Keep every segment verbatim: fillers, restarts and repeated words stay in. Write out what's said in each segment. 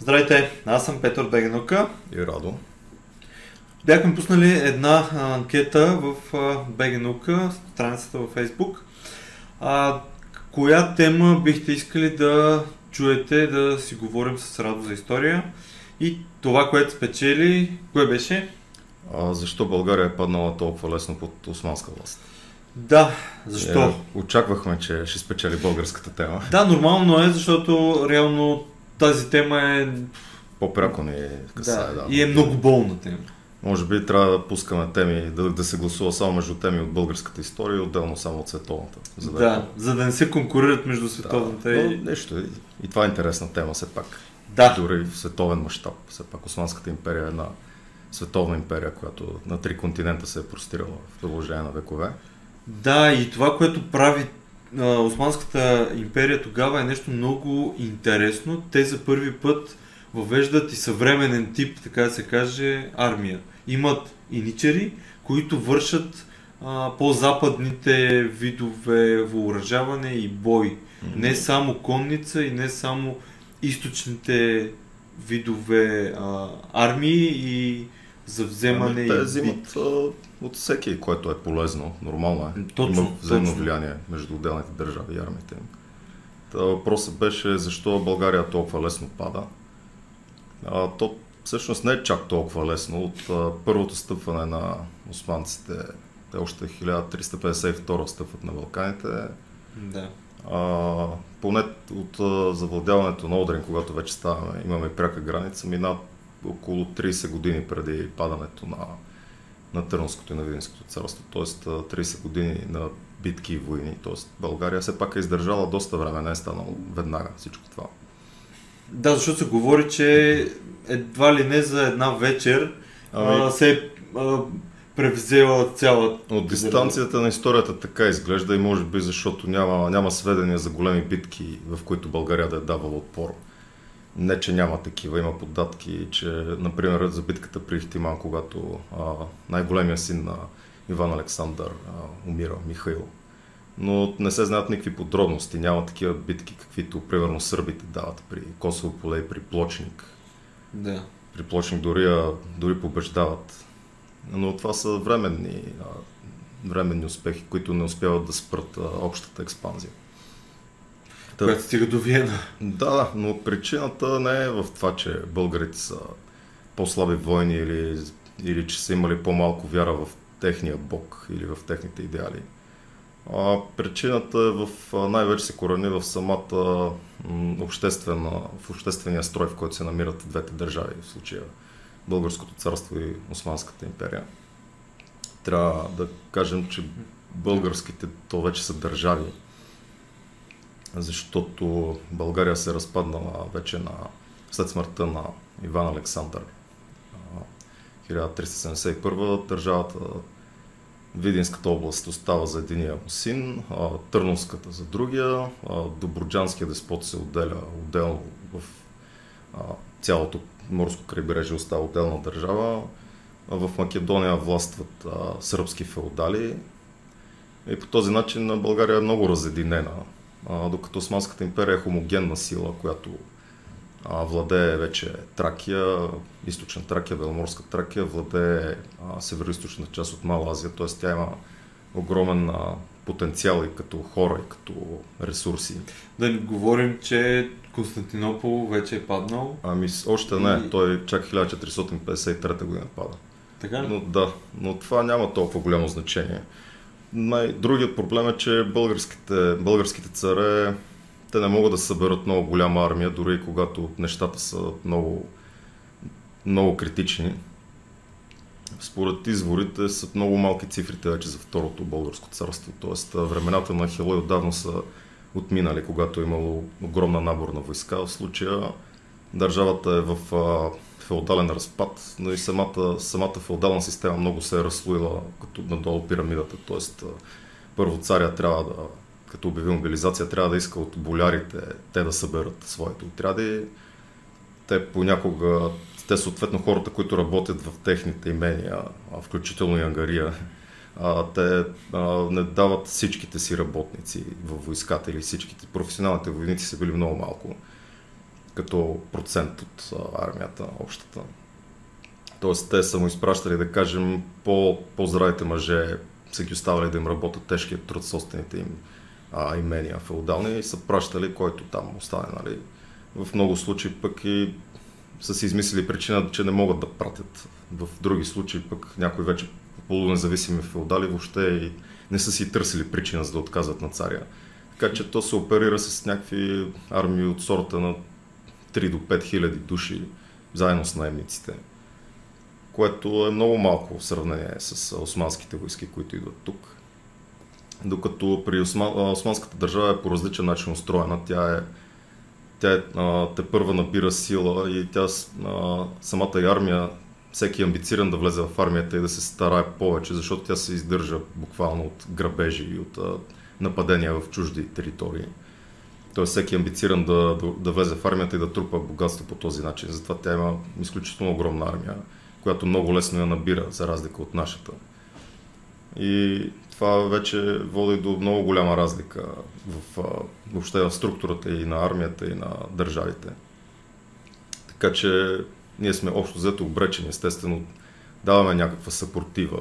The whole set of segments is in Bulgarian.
Здравейте, аз съм Петър Бегенука и Радо. Бяхме пуснали една анкета в Бегенука, страницата във Facebook. А, коя тема бихте искали да чуете, да си говорим с Радо за история? И това, което спечели, кое беше? А, защо България е паднала толкова лесно под османска власт? Да, защо? Е, очаквахме, че ще спечели българската тема. Да, нормално е, защото реално тази тема е... По-пряко ни е касае, да, да. И е много болна тема. Може би трябва да пускаме теми, да, да се гласува само между теми от българската история и отделно само от световната. За да, да е... за да не се конкурират между световната да, и... Но нещо и, и това е интересна тема все пак. Да. Дори в световен мащаб. Все пак Османската империя е една световна империя, която на три континента се е простирала в продължение на векове. Да, и това, което прави а, Османската империя тогава е нещо много интересно. Те за първи път въвеждат и съвременен тип, така да се каже, армия. Имат иничери, които вършат а, по-западните видове въоръжаване и бой. Mm-hmm. Не само конница и не само източните видове а, армии и за вземане ами, и те взимат а, от всеки, което е полезно, нормално е. Точно, Има взаимно точно. влияние между отделните държави и армиите им. Та въпросът беше защо България толкова лесно пада. А, то всъщност не е чак толкова лесно. От а, първото стъпване на османците, те още хиляда триста петдесет и втора стъпват на Балканите. Да. А, поне от а, завладяването на Одрин, когато вече ставаме, имаме пряка граница, мина около трийсет години преди падането на, на Търновското и на Видинското царство, т.е. трийсет години на битки и войни. Т.е. България все пак е издържала доста време, не е станало веднага всичко това. Да, защото се говори, че едва ли не за една вечер ами... а, се е а, превзела цялата... От дистанцията на историята така изглежда и може би защото няма, няма сведения за големи битки, в които България да е давала отпор. Не, че няма такива, има поддатки, че, например, за битката при Ихтиман, когато а, най-големия син на Иван Александър а, умира, Михаил. Но не се знаят никакви подробности, няма такива битки, каквито, примерно, сърбите дават при Косово поле и при Плочник. Да. При Плочник дори, дори побеждават. Но това са временни, а, временни успехи, които не успяват да спрат а, общата експанзия. Която стига до Виена. Да, но причината не е в това, че българите са по-слаби войни или, или че са имали по-малко вяра в техния бог или в техните идеали. А, причината е в, най-вече се корени в самата м, обществена, в обществения строй, в който се намират двете държави, в случая Българското царство и Османската империя. Трябва да кажем, че българските то вече са държави, защото България се е разпаднала вече на, след смъртта на Иван Александър хиляда триста седемдесет и първа. Държавата Видинската област остава за единия му син, Търновската за другия, Добруджанския деспот се отделя отделно в цялото морско крайбрежие, остава отделна държава. В Македония властват сръбски феодали и по този начин България е много разединена. А, докато Османската империя е хомогенна сила, която а, владее вече Тракия, източна Тракия, Беломорска Тракия, владее а, северо-источна част от Мала Азия, т.е. тя има огромен а, потенциал и като хора, и като ресурси. Да не говорим, че Константинопол вече е паднал. Ами още не, и... той чак хиляда четиристотин петдесет и трета година пада. Така ли? Но, да, но това няма толкова голямо значение. Най- Другият проблем е, че българските, българските царе, те не могат да съберат много голяма армия, дори когато нещата са много, много критични. Според изворите са много малки цифрите вече за Второто българско царство, т.е. времената на Ахилой отдавна са отминали, когато е имало огромна набор на войска. В случая държавата е в а, феодален разпад, но и самата, самата феодална система много се е разслоила като надолу пирамидата. Т.е. първо царя трябва да, като обяви мобилизация, трябва да иска от болярите те да съберат своите отряди. Те понякога, те съответно хората, които работят в техните имения, включително и ангария, те а, не дават всичките си работници във войската или всичките професионалните войници са били много малко. като процент от а, армията общата. Тоест те са му изпращали, да кажем, по, по-здравите мъже са ги оставали да им работят тежкият труд собствените им а, имения феодални и са пращали, който там остане. Нали. В много случаи пък и са си измислили причина, че не могат да пратят. В други случаи пък някои вече полунезависими феодали въобще и не са си търсили причина за да отказват на царя. Така че то се оперира с някакви армии от сорта на три до пет хиляди души, заедно с наемниците. Което е много малко в сравнение с османските войски, които идват тук. Докато при Осман, османската държава е по различен начин устроена. Тя е, тя е а, те първа набира сила и тя а, самата и армия, всеки е амбициран да влезе в армията и да се старае повече, защото тя се издържа буквално от грабежи и от а, нападения в чужди територии. Тоест всеки е амбициран да, да, да влезе в армията и да трупа богатство по този начин. Затова тя има изключително огромна армия, която много лесно я набира, за разлика от нашата. И това вече води до много голяма разлика в, въобще в структурата и на армията, и на държавите. Така че ние сме общо взето обречени, естествено, даваме някаква съпротива,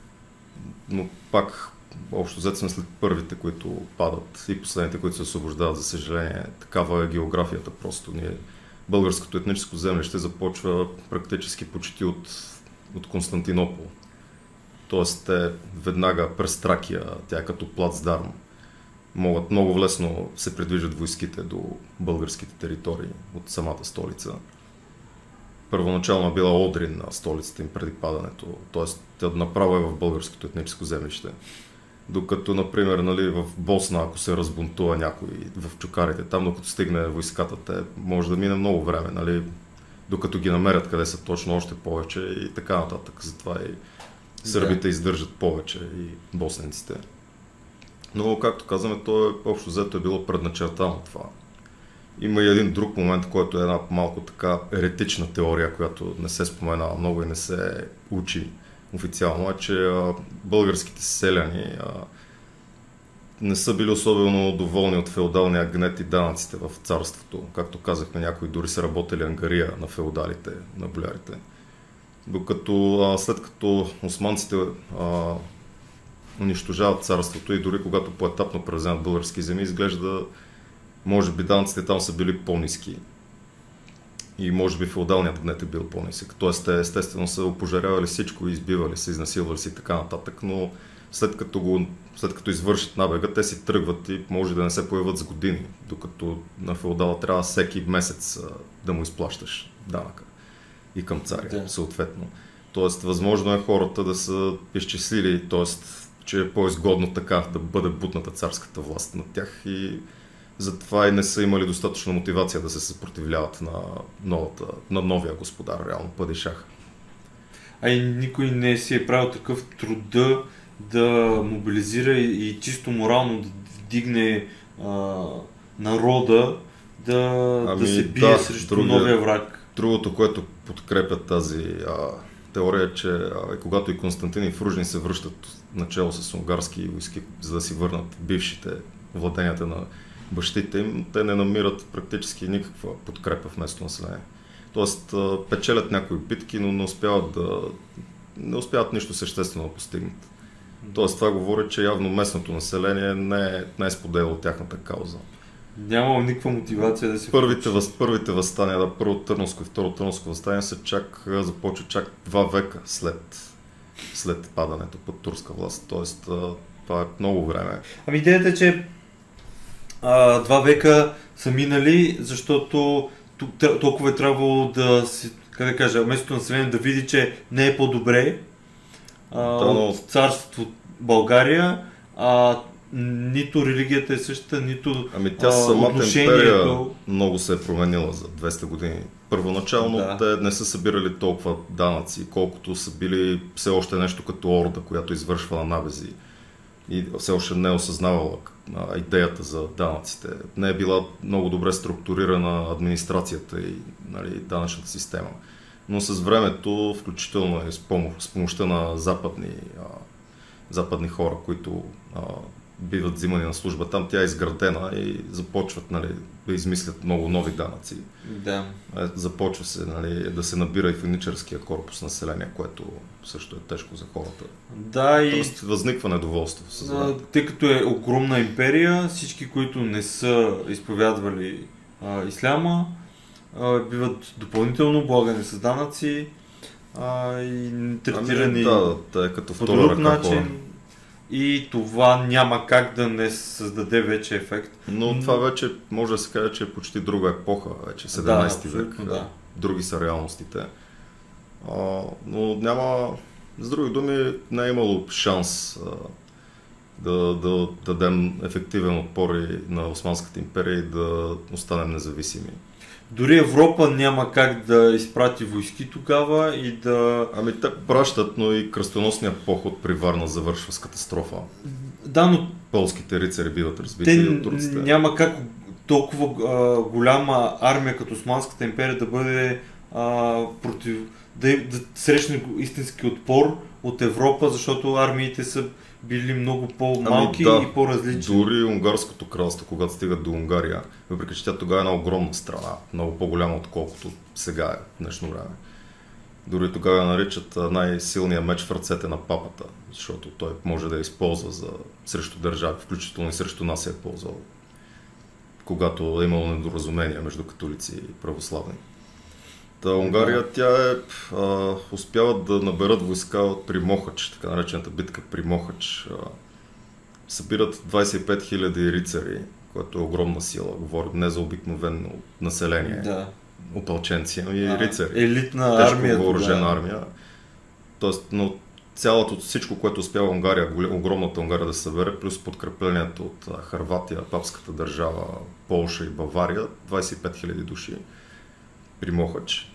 но пак общо взето сме след първите, които падат и последните, които се освобождават, за съжаление. Такава е географията просто. Ние, българското етническо землище започва практически почти от, от Константинопол. Тоест те веднага през Тракия, тя е като плацдарм, могат много лесно се придвижат войските до българските територии от самата столица. Първоначално била Одрин на столицата им преди падането, т.е. тя направо е в българското етническо землище. Докато, например, нали, в Босна, ако се разбунтува някой в чукарите, там докато стигне войската, те може да мине много време, нали, докато ги намерят къде са точно още повече и така нататък. Затова и сърбите да. Издържат повече и босненците. Но, както казваме, то е, общо взето е било предначертано това. Има и един друг момент, който е една малко така еретична теория, която не се споменава много и не се учи официално, е, че а, българските селяни а, не са били особено доволни от феодалния гнет и данъците в царството. Както казахме, някои дори са работили ангария на феодалите, на болярите. Докато а, след като османците а, унищожават царството и дори когато поетапно превземат български земи, изглежда, може би данъците там са били по-ниски. И може би феодалният гнет е бил по-нисък. Тоест те естествено са опожарявали всичко, избивали се, изнасилвали си и така нататък, но след като, го, след като извършат набега, те си тръгват и може да не се появят с години, докато на феодала трябва всеки месец да му изплащаш данъка и към царя, да. Съответно. Тоест възможно е хората да са изчислили, т.е. че е по-изгодно така да бъде бутната царската власт над тях и затова и не са имали достатъчно мотивация да се съпротивляват на, новата, на новия господар, реално падишах. А и никой не си е правил такъв труда да мобилизира и, и чисто морално да вдигне а, народа да, ами, да се бие да, срещу другия, новия враг. Другото, което подкрепя тази а, теория е, че а, когато и Константин и Фружин се връщат начало с унгарски войски, за да си върнат бившите владенията на бащите им, те не намират практически никаква подкрепа в местното население. Тоест печелят някои битки, но не успяват да не успяват нищо съществено да постигнат. Тоест това говори, че явно местното население не е, не е споделило тяхната кауза. Няма никаква мотивация да се... Първите, въз, първите въстания, да, първо Търновско и второ Търновско въстание се чак, започва чак два века след, след падането под турска власт. Тоест това е много време. Ами идеята е, че а, два века са минали, защото толкова е трябвало да си, как да кажа, местното население да види, че не е по-добре а, да, но... от царство България, а нито религията е същата, нито ами тя самата империя много се е променила за двеста години. Първоначално да. Те не са събирали толкова данъци, колкото са били все още нещо като орда, която извършва набези и все още не е осъзнавала а, идеята за данъците. Не е била много добре структурирана администрацията и нали, данъчната система. Но с времето, включително и с, помощ, с помощта на западни, а, западни хора, които а, биват взимани на служба. Там тя е изградена и започват, нали, да измислят много нови данъци. Да. Започва се, нали, да се набира и войничарския корпус население, което също е тежко за хората. Да, и Тоест, възниква недоволство. а, тъй като е огромна империя, всички, които не са изповядвали а, исляма, а, биват допълнително облагани с данъци а, и третирани ами, да, да, е като по втора друг ръка начин. хора. И това няма как да не създаде вече ефект. Но това вече може да се каже, че е почти друга епоха, вече седемнайсети Да, век. да. Други са реалностите. А, но няма, с други думи, не е имало шанс а, да, да дадем ефективен отпор и на Османската империя и да останем независими. Дори Европа няма как да изпрати войски тогава и да... Ами те пращат, но и кръстоносният поход при Варна завършва с катастрофа. Да, но Полските рицари биват разбити те от турците. няма как толкова а, голяма армия като Османската империя да бъде а, против... Да, да срещне истински отпор от Европа, защото армиите са били много по-малки Ами, да, и по-различни. Дори Унгарското кралство, когато стигат до Унгария, въпреки че тя тогава е една огромна страна, много по-голяма отколкото сега е в днешно време. Дори тогава я наричат най-силния меч в ръцете на папата, защото той може да я използва за, срещу държави, включително и срещу нас е ползвал, когато е имало недоразумения между католици и православни. Та Унгария, тя е, а, успяват да наберат войска при Мохач, така наречената битка при Мохач. А, събират двайсет и пет хиляди рицари, което е огромна сила, говорим не за обикновено население, Да. опълченци, но и А, рицари. елитна Тежко армия. въоръжена Да. армия. Тоест, но цялото, всичко, което успява Унгария, огромната Унгария да събере, плюс подкреплението от Хърватия, папската държава, Полша и Бавария, двайсет и пет хиляди души при Мохач.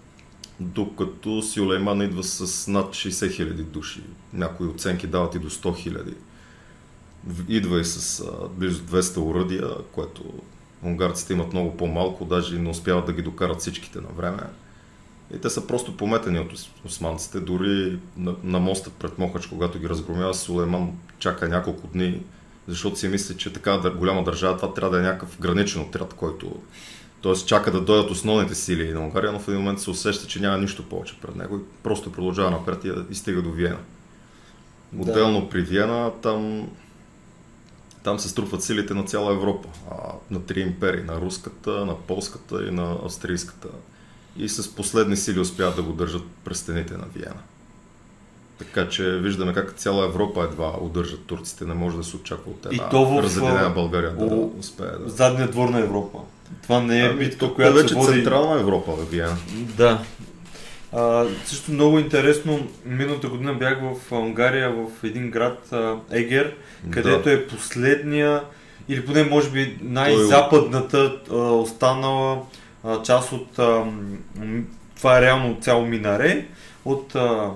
Докато Сюлейман идва с над шейсет хиляди души. Някои оценки дават и до сто хиляди. Идва и с а, близо двеста оръдия, което унгарците имат много по-малко, даже не успяват да ги докарат всичките на време. И те са просто пометени от османците. Дори на, на моста пред Мохач, когато ги разгромява, Сулейман чака няколко дни, защото си мисли, че така голяма държава, това трябва да е някакъв граничен отряд, който т.е. чака да дойдат основните сили на Унгария, но в един момент се усеща, че няма нищо повече пред него и просто продължава напред и, и стига до Виена. Отделно да. При Виена, там, там се струпват силите на цяла Европа, а, на три империи, на руската, на полската и на австрийската. И с последни сили успяват да го държат през стените на Виена. Така че виждаме как цяла Европа едва удържат турците, не може да се очаква от една разединена България да о, успее да... задния двор на Европа. Това не е ами, битка, която вече се води... Централна Европа в Виена. Да. А, също много интересно, миналата година бях в Унгария, в един град а, Егер, където да. Е последния, или поне може би най-западната а, останала а, част от... А, това е реално цяло минаре, от... А,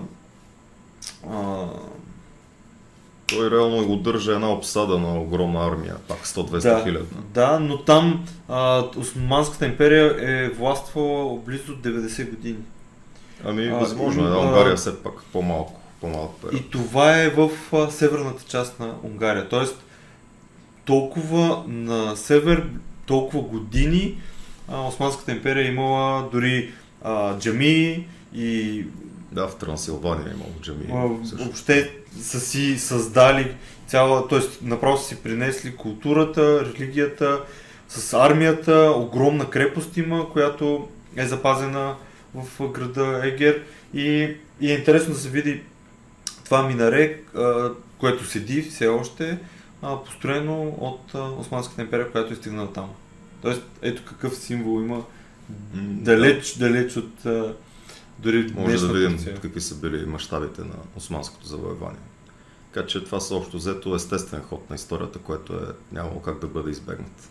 а, Той реално удържа една обсада на огромна армия, пак сто-двеста хиляди. Да, да, но там а, Османската империя е властвала близо деветдесет години. Ами възможно е, да, Унгария все пак по-малко, по-малко период. И това е в а, северната част на Унгария, т.е. толкова на север, толкова години а, Османската империя е имала дори а, джамии и... Да, в Трансилвания е имало джамии. Въобще са си създали цяла, т.е. направо са си принесли културата, религията, с армията, огромна крепост има, която е запазена в града Егер и, и е интересно да се види това минаре, което седи все още, построено от Османската империя, която е стигнала там. Тоест, ето какъв символ има далеч, далеч от дори може да видим Турция. Какви са били мащабите на османското завоевание. Така че това са общо взето естествен ход на историята, което е нямало как да бъде избегнат.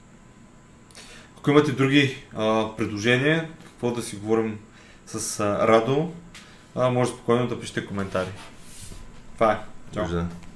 Ако имате други а, предложения, какво да си говорим с а, Радо, а, може спокойно да пишете коментари. Това е. Чао. Виждане.